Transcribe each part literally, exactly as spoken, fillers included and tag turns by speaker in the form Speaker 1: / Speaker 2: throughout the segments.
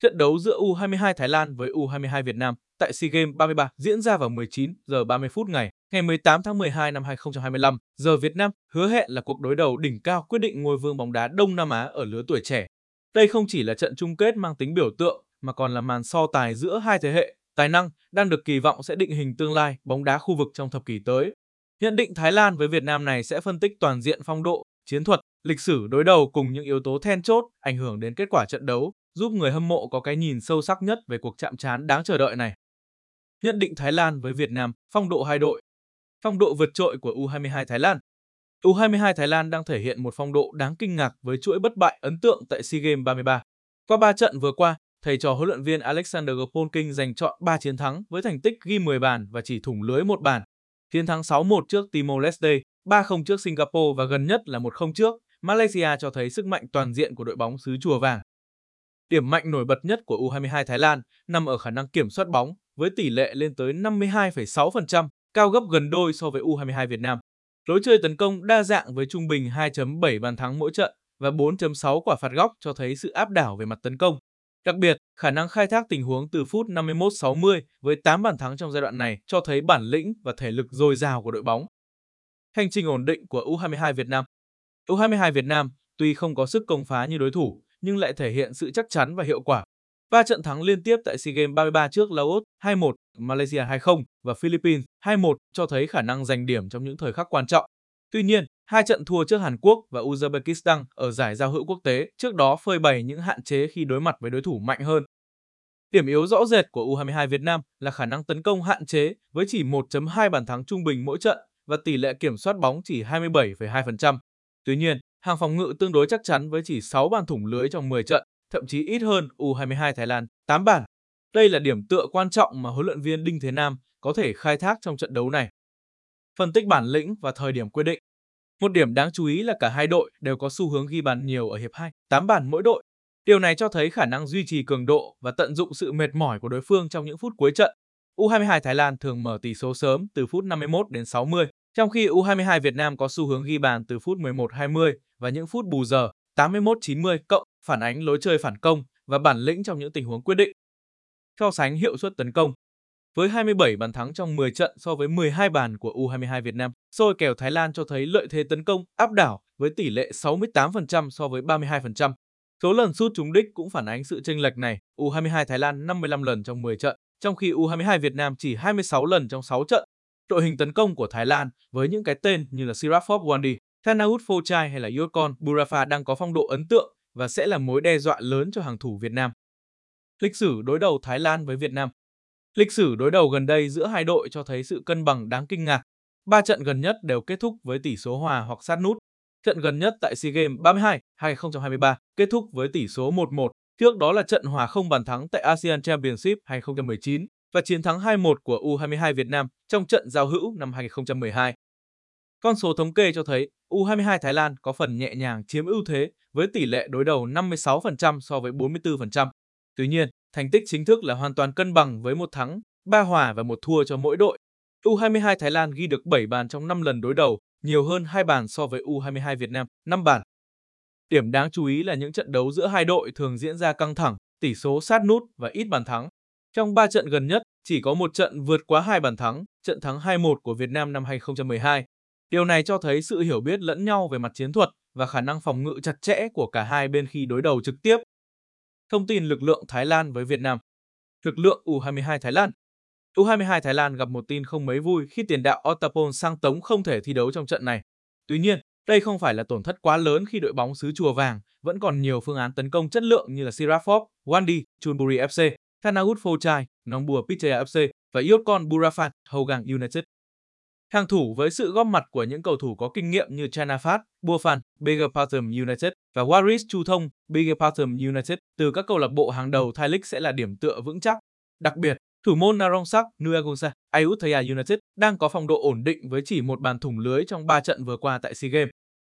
Speaker 1: Trận đấu giữa U hai mươi hai Thái Lan với U hai mươi hai Việt Nam tại SEA Games ba mươi ba diễn ra vào mười chín giờ ba mươi phút ngày ngày mười tám tháng mười hai năm hai nghìn không trăm hai mươi lăm giờ Việt Nam, hứa hẹn là cuộc đối đầu đỉnh cao quyết định ngôi vương bóng đá Đông Nam Á ở lứa tuổi trẻ. Đây không chỉ là trận chung kết mang tính biểu tượng mà còn là màn so tài giữa hai thế hệ tài năng đang được kỳ vọng sẽ định hình tương lai bóng đá khu vực trong thập kỷ tới. Nhận định Thái Lan với Việt Nam này sẽ phân tích toàn diện phong độ, chiến thuật, lịch sử đối đầu cùng những yếu tố then chốt ảnh hưởng đến kết quả trận đấu, giúp người hâm mộ có cái nhìn sâu sắc nhất về cuộc chạm trán đáng chờ đợi này. Nhận định Thái Lan với Việt Nam, phong độ hai đội. Phong độ vượt trội của U hai mươi hai Thái Lan. U hai mươi hai Thái Lan đang thể hiện một phong độ đáng kinh ngạc với chuỗi bất bại ấn tượng tại SEA Games ba mươi ba. Qua ba trận vừa qua, thầy trò huấn luyện viên Alexander Polking giành chọn ba chiến thắng với thành tích ghi mười bàn và chỉ thủng lưới một bàn. Chiến thắng sáu một trước Timor-Leste, ba không trước Singapore và gần nhất là một không trước Malaysia cho thấy sức mạnh toàn diện của đội bóng xứ Chùa Vàng. Điểm mạnh nổi bật nhất của U hai mươi hai Thái Lan nằm ở khả năng kiểm soát bóng với tỷ lệ lên tới năm mươi hai phẩy sáu phần trăm, cao gấp gần đôi so với U hai mươi hai Việt Nam. Lối chơi tấn công đa dạng với trung bình hai phẩy bảy bàn thắng mỗi trận và bốn phẩy sáu quả phạt góc cho thấy sự áp đảo về mặt tấn công. Đặc biệt, khả năng khai thác tình huống từ phút năm mươi mốt sáu mươi với tám bàn thắng trong giai đoạn này cho thấy bản lĩnh và thể lực dồi dào của đội bóng. Hành trình ổn định của U hai mươi hai Việt Nam. U hai mươi hai Việt Nam tuy không có sức công phá như đối thủ nhưng lại thể hiện sự chắc chắn và hiệu quả. Ba trận thắng liên tiếp tại SEA Games ba mươi ba trước Laos hai một, Malaysia hai không và Philippines hai một cho thấy khả năng giành điểm trong những thời khắc quan trọng. Tuy nhiên, hai trận thua trước Hàn Quốc và Uzbekistan ở giải giao hữu quốc tế trước đó phơi bày những hạn chế khi đối mặt với đối thủ mạnh hơn. Điểm yếu rõ rệt của U hai mươi hai Việt Nam là khả năng tấn công hạn chế với chỉ một phẩy hai bàn thắng trung bình mỗi trận và tỷ lệ kiểm soát bóng chỉ hai mươi bảy phẩy hai phần trăm. Tuy nhiên, hàng phòng ngự tương đối chắc chắn với chỉ sáu bàn thủng lưới trong mười trận, thậm chí ít hơn U hai mươi hai Thái Lan, tám bàn. Đây là điểm tựa quan trọng mà huấn luyện viên Đinh Thế Nam có thể khai thác trong trận đấu này. Phân tích bản lĩnh và thời điểm quyết định. Một điểm đáng chú ý là cả hai đội đều có xu hướng ghi bàn nhiều ở hiệp hai, tám bàn mỗi đội. Điều này cho thấy khả năng duy trì cường độ và tận dụng sự mệt mỏi của đối phương trong những phút cuối trận. U hai mươi hai Thái Lan thường mở tỷ số sớm từ phút năm mươi mốt đến sáu mươi, trong khi U hai mươi hai Việt Nam có xu hướng ghi bàn từ phút mười một hai mươi và những phút bù giờ tám mươi mốt chín mươi cộng, phản ánh lối chơi phản công và bản lĩnh trong những tình huống quyết định. So sánh hiệu suất tấn công. Với hai mươi bảy bàn thắng trong mười trận so với mười hai bàn của U hai mươi hai Việt Nam, xôi kèo Thái Lan cho thấy lợi thế tấn công áp đảo với tỷ lệ sáu mươi tám phần trăm so với ba mươi hai phần trăm. Số lần sút trúng đích cũng phản ánh sự chênh lệch này. U hai mươi hai Thái Lan năm mươi lăm lần trong mười trận, trong khi U hai mươi hai Việt Nam chỉ hai mươi sáu lần trong sáu trận. Đội hình tấn công của Thái Lan với những cái tên như là Sirafov Wandi, Thanaut Phorchai hay là Yotcon Burafa đang có phong độ ấn tượng và sẽ là mối đe dọa lớn cho hàng thủ Việt Nam. Lịch sử đối đầu Thái Lan với Việt Nam. Lịch sử đối đầu gần đây giữa hai đội cho thấy sự cân bằng đáng kinh ngạc. Ba trận gần nhất đều kết thúc với tỷ số hòa hoặc sát nút. Trận gần nhất tại SEA Games ba mươi hai hai không hai ba kết thúc với tỷ số một một. Trước đó là trận hòa không bàn thắng tại ASEAN Championship hai không một chín và chiến thắng hai một của U hai mươi hai Việt Nam trong trận giao hữu năm hai không một hai. Con số thống kê cho thấy U hai mươi hai Thái Lan có phần nhẹ nhàng chiếm ưu thế với tỷ lệ đối đầu năm mươi sáu phần trăm so với bốn mươi tư phần trăm. Tuy nhiên, thành tích chính thức là hoàn toàn cân bằng với một thắng, ba hòa và một thua cho mỗi đội. U hai mươi hai Thái Lan ghi được bảy bàn trong năm lần đối đầu, nhiều hơn hai bàn so với U hai mươi hai Việt Nam, năm bàn. Điểm đáng chú ý là những trận đấu giữa hai đội thường diễn ra căng thẳng, tỷ số sát nút và ít bàn thắng. Trong ba trận gần nhất, chỉ có một trận vượt quá hai bàn thắng, trận thắng hai một của Việt Nam năm hai không một hai. Điều này cho thấy sự hiểu biết lẫn nhau về mặt chiến thuật và khả năng phòng ngự chặt chẽ của cả hai bên khi đối đầu trực tiếp. Thông tin lực lượng Thái Lan với Việt Nam. Lực lượng U hai mươi hai Thái Lan. U hai mươi hai Thái Lan gặp một tin không mấy vui khi tiền đạo Ottapol Sangtong không thể thi đấu trong trận này. Tuy nhiên, đây không phải là tổn thất quá lớn khi đội bóng xứ Chùa Vàng vẫn còn nhiều phương án tấn công chất lượng như là Sirafov, Wandi, Chonburi ép xê, Thanaut Phorchai, Nong Bua Pichaya ép xê và Yotcon Burafat, Hougang United. Hàng thủ với sự góp mặt của những cầu thủ có kinh nghiệm như Chanafat, Buafan, Begapathum United và Waris Chu Thông, Begapathum United từ các câu lạc bộ hàng đầu Thai League sẽ là điểm tựa vững chắc. Đặc biệt, thủ môn Narongsak Nuagonsa, Ayutthaya United đang có phong độ ổn định với chỉ một bàn thủng lưới trong ba trận vừa qua tại SEA Games.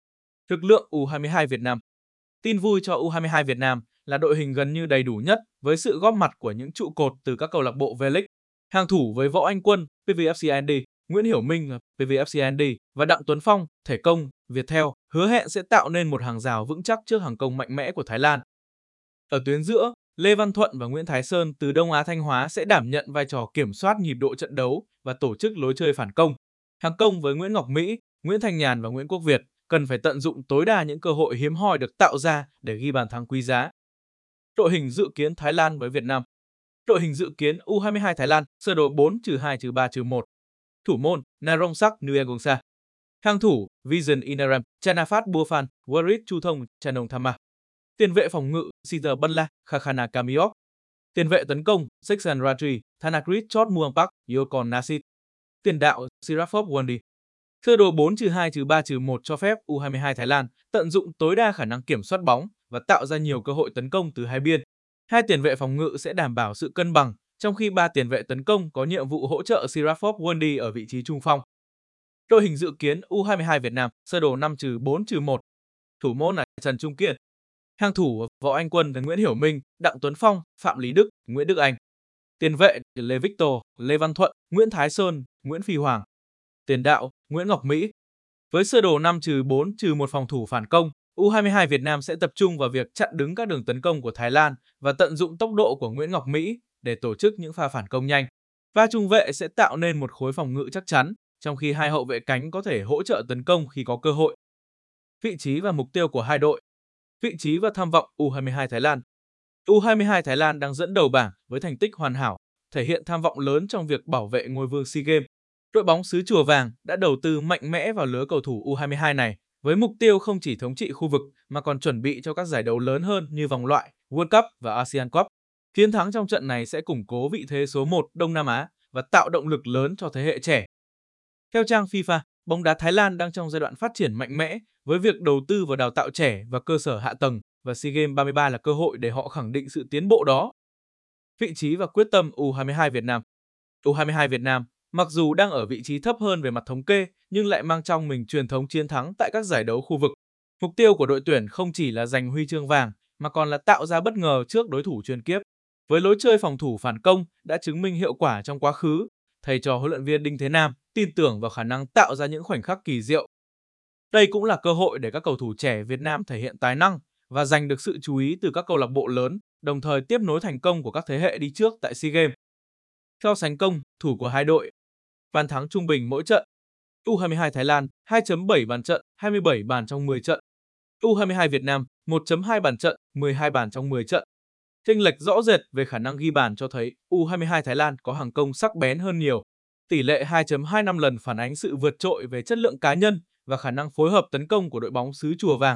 Speaker 1: Lực lượng U hai mươi hai Việt Nam. Tin vui cho U hai mươi hai Việt Nam là đội hình gần như đầy đủ nhất với sự góp mặt của những trụ cột từ các câu lạc bộ V-League. Hàng thủ với Võ Anh Quân, pê vê ép xê N D, Nguyễn Hiểu Minh, pê vê ép xê N D và Đặng Tuấn Phong, Thể Công, Viettel hứa hẹn sẽ tạo nên một hàng rào vững chắc trước hàng công mạnh mẽ của Thái Lan. Ở tuyến giữa, Lê Văn Thuận và Nguyễn Thái Sơn từ Đông Á Thanh Hóa sẽ đảm nhận vai trò kiểm soát nhịp độ trận đấu và tổ chức lối chơi phản công. Hàng công với Nguyễn Ngọc Mỹ, Nguyễn Thanh Nhàn và Nguyễn Quốc Việt cần phải tận dụng tối đa những cơ hội hiếm hoi được tạo ra để ghi bàn thắng quý giá. Đội hình dự kiến Thái Lan với Việt Nam. Đội hình dự kiến U hai mươi hai Thái Lan sơ đồ bốn trừ hai trừ ba trừ một. Thủ môn Narongsak Nuegonsa. Hàng thủ Vision Inaram, Chanafat Buofan, Warit Chuthong, Chanong Thama. Tiền vệ phòng ngự Sita Banla, Khakhana Kamiok. Tiền vệ tấn công Seksan Ratri, Thanakrit Chot Muangpak, Yokon Nasit. Tiền đạo Sirafov Wandi. Sơ đồ bốn trừ hai trừ ba trừ một cho phép U hai mươi hai Thái Lan tận dụng tối đa khả năng kiểm soát bóng và tạo ra nhiều cơ hội tấn công từ hai biên. Hai tiền vệ phòng ngự sẽ đảm bảo sự cân bằng, trong khi ba tiền vệ tấn công có nhiệm vụ hỗ trợ Sirafov Wandi ở vị trí trung phong. Đội hình dự kiến U hai mươi hai Việt Nam sơ đồ năm trừ bốn trừ một. Thủ môn là Trần Trung Kiên. Hàng thủ Võ Anh Quân và Nguyễn Hiểu Minh, Đặng Tuấn Phong, Phạm Lý Đức, Nguyễn Đức Anh. Tiền vệ Lê Victor, Lê Văn Thuận, Nguyễn Thái Sơn, Nguyễn Phi Hoàng. Tiền đạo Nguyễn Ngọc Mỹ. Với sơ đồ năm trừ bốn trừ một phòng thủ phản công, U hai mươi hai Việt Nam sẽ tập trung vào việc chặn đứng các đường tấn công của Thái Lan và tận dụng tốc độ của Nguyễn Ngọc Mỹ để tổ chức những pha phản công nhanh. Ba trung vệ sẽ tạo nên một khối phòng ngự chắc chắn, trong khi hai hậu vệ cánh có thể hỗ trợ tấn công khi có cơ hội. Vị trí và mục tiêu của hai đội. Vị trí và tham vọng U hai mươi hai Thái Lan. U hai mươi hai Thái Lan đang dẫn đầu bảng với thành tích hoàn hảo, thể hiện tham vọng lớn trong việc bảo vệ ngôi vương SEA Games. Đội bóng xứ Chùa Vàng đã đầu tư mạnh mẽ vào lứa cầu thủ U hai mươi hai này, với mục tiêu không chỉ thống trị khu vực mà còn chuẩn bị cho các giải đấu lớn hơn như vòng loại, World Cup và ASEAN Cup. Chiến thắng trong trận này sẽ củng cố vị thế số một Đông Nam Á và tạo động lực lớn cho thế hệ trẻ. Theo trang FIFA, bóng đá Thái Lan đang trong giai đoạn phát triển mạnh mẽ với việc đầu tư vào đào tạo trẻ và cơ sở hạ tầng, và SEA Games ba mươi ba là cơ hội để họ khẳng định sự tiến bộ đó. Vị trí và quyết tâm U hai mươi hai Việt Nam. U hai mươi hai Việt Nam, mặc dù đang ở vị trí thấp hơn về mặt thống kê, nhưng lại mang trong mình truyền thống chiến thắng tại các giải đấu khu vực. Mục tiêu của đội tuyển không chỉ là giành huy chương vàng, mà còn là tạo ra bất ngờ trước đối thủ chuyên kiếp. Với lối chơi phòng thủ phản công đã chứng minh hiệu quả trong quá khứ, thầy trò huấn luyện viên Đinh Thế Nam tin tưởng vào khả năng tạo ra những khoảnh khắc kỳ diệu. Đây cũng là cơ hội để các cầu thủ trẻ Việt Nam thể hiện tài năng và giành được sự chú ý từ các câu lạc bộ lớn, đồng thời tiếp nối thành công của các thế hệ đi trước tại SEA Games. So sánh công thủ của hai đội. Bàn thắng trung bình mỗi trận. U hai mươi hai Thái Lan hai phẩy bảy bàn trận, hai mươi bảy bàn trong mười trận. U hai mươi hai Việt Nam một phẩy hai bàn trận, mười hai bàn trong mười trận. Chênh lệch rõ rệt về khả năng ghi bàn cho thấy U hai mươi hai Thái Lan có hàng công sắc bén hơn nhiều. Tỷ lệ hai phẩy hai năm lần phản ánh sự vượt trội về chất lượng cá nhân và khả năng phối hợp tấn công của đội bóng xứ Chùa Vàng.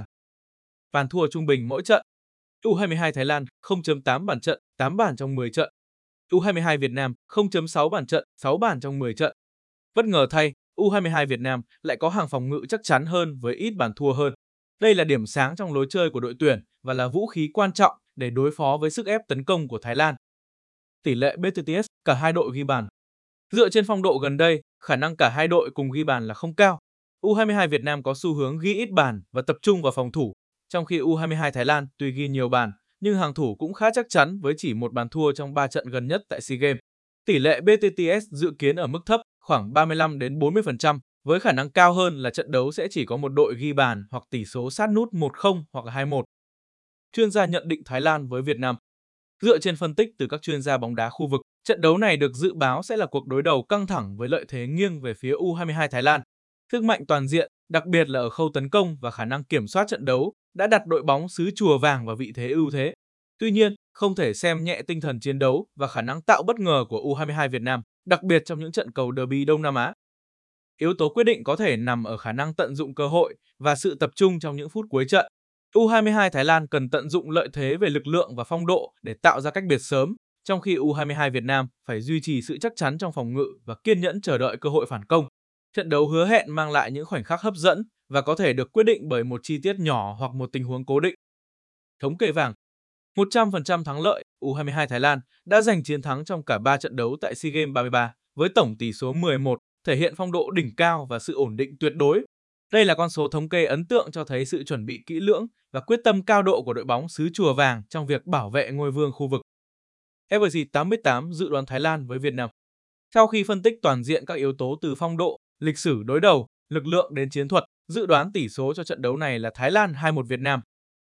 Speaker 1: Bàn thua trung bình mỗi trận. U hai mươi hai Thái Lan không phẩy tám bàn trận, tám bàn trong mười trận. U hai mươi hai Việt Nam không phẩy sáu bàn trận, sáu bàn trong mười trận. Bất ngờ thay, U hai mươi hai Việt Nam lại có hàng phòng ngự chắc chắn hơn với ít bàn thua hơn. Đây là điểm sáng trong lối chơi của đội tuyển và là vũ khí quan trọng để đối phó với sức ép tấn công của Thái Lan. Tỷ lệ bê tê tê ét cả hai đội ghi bàn. Dựa trên phong độ gần đây, khả năng cả hai đội cùng ghi bàn là không cao. U hai mươi hai Việt Nam có xu hướng ghi ít bàn và tập trung vào phòng thủ, trong khi U hai mươi hai Thái Lan tuy ghi nhiều bàn, nhưng hàng thủ cũng khá chắc chắn với chỉ một bàn thua trong ba trận gần nhất tại SEA Games. Tỷ lệ bê tê tê ét dự kiến ở mức thấp, khoảng ba mươi lăm đến bốn mươi phần trăm, với khả năng cao hơn là trận đấu sẽ chỉ có một đội ghi bàn hoặc tỷ số sát nút một không hoặc hai một. Chuyên gia nhận định Thái Lan với Việt Nam. Dựa trên phân tích từ các chuyên gia bóng đá khu vực, trận đấu này được dự báo sẽ là cuộc đối đầu căng thẳng với lợi thế nghiêng về phía U hai mươi hai Thái Lan. Sức mạnh toàn diện, đặc biệt là ở khâu tấn công và khả năng kiểm soát trận đấu, đã đặt đội bóng xứ Chùa Vàng vào vị thế ưu thế. Tuy nhiên, không thể xem nhẹ tinh thần chiến đấu và khả năng tạo bất ngờ của U hai mươi hai Việt Nam, đặc biệt trong những trận cầu derby Đông Nam Á. Yếu tố quyết định có thể nằm ở khả năng tận dụng cơ hội và sự tập trung trong những phút cuối trận. U hai mươi hai Thái Lan cần tận dụng lợi thế về lực lượng và phong độ để tạo ra cách biệt sớm, trong khi U hai mươi hai Việt Nam phải duy trì sự chắc chắn trong phòng ngự và kiên nhẫn chờ đợi cơ hội phản công. Trận đấu hứa hẹn mang lại những khoảnh khắc hấp dẫn và có thể được quyết định bởi một chi tiết nhỏ hoặc một tình huống cố định. Thống kê vàng. một trăm phần trăm thắng lợi, U hai mươi hai Thái Lan đã giành chiến thắng trong cả ba trận đấu tại SEA Games ba mươi ba với tổng tỷ số mười một, thể hiện phong độ đỉnh cao và sự ổn định tuyệt đối. Đây là con số thống kê ấn tượng cho thấy sự chuẩn bị kỹ lưỡng và quyết tâm cao độ của đội bóng xứ Chùa Vàng trong việc bảo vệ ngôi vương khu vực. ép vê xê tám mươi tám dự đoán Thái Lan với Việt Nam. Sau khi phân tích toàn diện các yếu tố từ phong độ, lịch sử đối đầu, lực lượng đến chiến thuật, dự đoán tỷ số cho trận đấu này là Thái Lan hai một Việt Nam.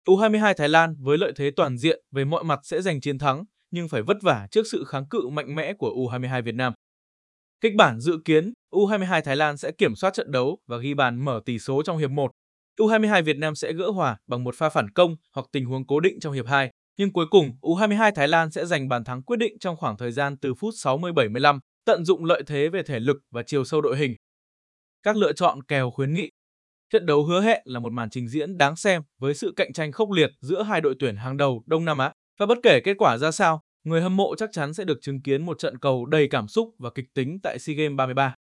Speaker 1: u hai mươi hai Thái Lan với lợi thế toàn diện về mọi mặt sẽ giành chiến thắng, nhưng phải vất vả trước sự kháng cự mạnh mẽ của u hai mươi hai Việt Nam. Kịch bản dự kiến, u hai mươi hai Thái Lan sẽ kiểm soát trận đấu và ghi bàn mở tỷ số trong hiệp một. u hai mươi hai Việt Nam sẽ gỡ hòa bằng một pha phản công hoặc tình huống cố định trong hiệp hai. Nhưng cuối cùng, u hai mươi hai Thái Lan sẽ giành bàn thắng quyết định trong khoảng thời gian từ phút sáu mươi bảy mươi lăm, tận dụng lợi thế về thể lực và chiều sâu đội hình. Các lựa chọn kèo khuyến nghị. Trận đấu hứa hẹn là một màn trình diễn đáng xem với sự cạnh tranh khốc liệt giữa hai đội tuyển hàng đầu Đông Nam Á. Và bất kể kết quả ra sao, người hâm mộ chắc chắn sẽ được chứng kiến một trận cầu đầy cảm xúc và kịch tính tại SEA Games ba mươi ba.